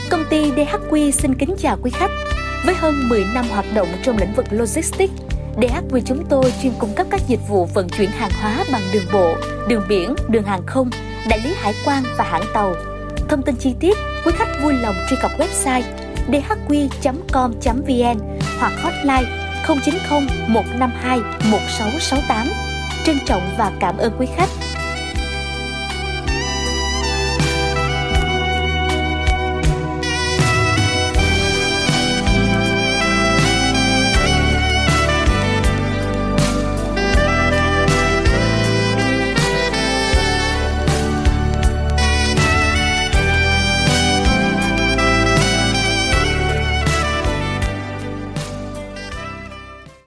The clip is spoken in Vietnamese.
Công ty DHQ xin kính chào quý khách. Với hơn 10 năm hoạt động trong lĩnh vực logistics, DHQ chúng tôi chuyên cung cấp các dịch vụ vận chuyển hàng hóa bằng đường bộ, đường biển, đường hàng không, đại lý hải quan và hãng tàu. Thông tin chi tiết, quý khách vui lòng truy cập website dhq.com.vn hoặc hotline 090 152 1668. Trân trọng và cảm ơn quý khách.